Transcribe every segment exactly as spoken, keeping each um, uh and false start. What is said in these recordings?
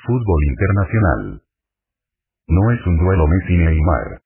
Fútbol internacional. No es un duelo Messi-Neymar.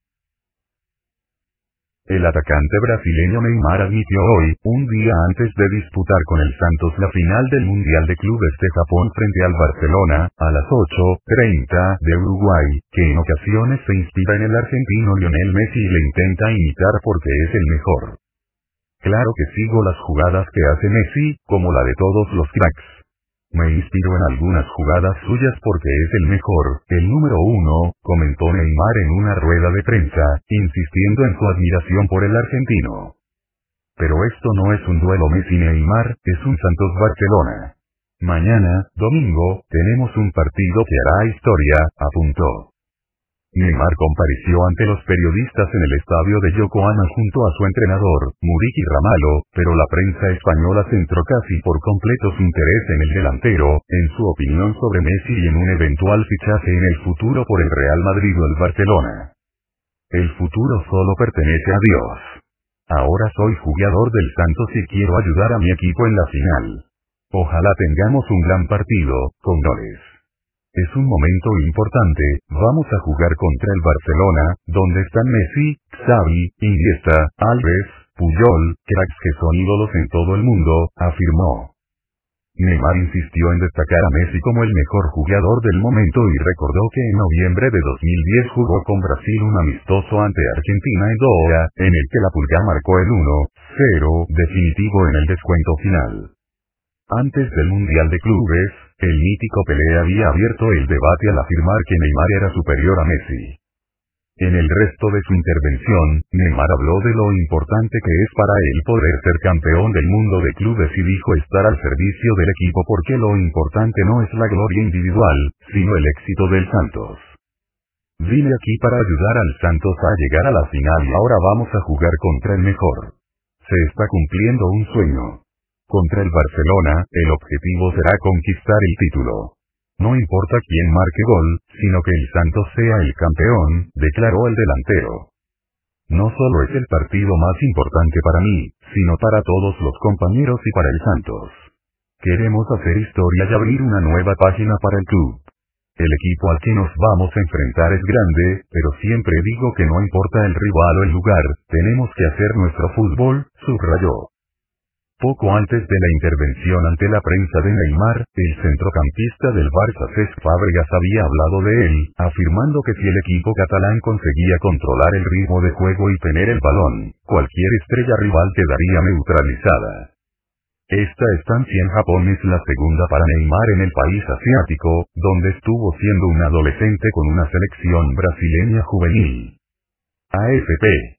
El atacante brasileño Neymar admitió hoy, un día antes de disputar con el Santos la final del Mundial de Clubes de Japón frente al Barcelona, a las ocho treinta de Uruguay, que en ocasiones se inspira en el argentino Lionel Messi y le intenta imitar porque es el mejor. Claro que sigo las jugadas que hace Messi, como la de todos los cracks. Me inspiro en algunas jugadas suyas porque es el mejor, el número uno, comentó Neymar en una rueda de prensa, insistiendo en su admiración por el argentino. Pero esto no es un duelo Messi-Neymar, es un Santos-Barcelona. Mañana, domingo, tenemos un partido que hará historia, apuntó. Neymar compareció ante los periodistas en el estadio de Yokohama junto a su entrenador, Muriqui Ramalho, pero la prensa española centró casi por completo su interés en el delantero, en su opinión sobre Messi y en un eventual fichaje en el futuro por el Real Madrid o el Barcelona. El futuro solo pertenece a Dios. Ahora soy jugador del Santos y quiero ayudar a mi equipo en la final. Ojalá tengamos un gran partido, con goles. Es un momento importante, vamos a jugar contra el Barcelona, donde están Messi, Xavi, Iniesta, Alves, Puyol, cracks que son ídolos en todo el mundo, afirmó. Neymar insistió en destacar a Messi como el mejor jugador del momento y recordó que en noviembre de dos mil diez jugó con Brasil un amistoso ante Argentina en Doha, en el que la Pulga marcó el uno cero definitivo en el descuento final. Antes del Mundial de Clubes, el mítico Pelé había abierto el debate al afirmar que Neymar era superior a Messi. En el resto de su intervención, Neymar habló de lo importante que es para él poder ser campeón del mundo de clubes y dijo estar al servicio del equipo porque lo importante no es la gloria individual, sino el éxito del Santos. Vine aquí para ayudar al Santos a llegar a la final y ahora vamos a jugar contra el mejor. Se está cumpliendo un sueño. Contra el Barcelona, el objetivo será conquistar el título. No importa quién marque gol, sino que el Santos sea el campeón, declaró el delantero. No solo es el partido más importante para mí, sino para todos los compañeros y para el Santos. Queremos hacer historia y abrir una nueva página para el club. El equipo al que nos vamos a enfrentar es grande, pero siempre digo que no importa el rival o el lugar, tenemos que hacer nuestro fútbol, subrayó. Poco antes de la intervención ante la prensa de Neymar, el centrocampista del Barça Cesc Fábregas había hablado de él, afirmando que si el equipo catalán conseguía controlar el ritmo de juego y tener el balón, cualquier estrella rival quedaría neutralizada. Esta estancia en Japón es la segunda para Neymar en el país asiático, donde estuvo siendo un adolescente con una selección brasileña juvenil. A F P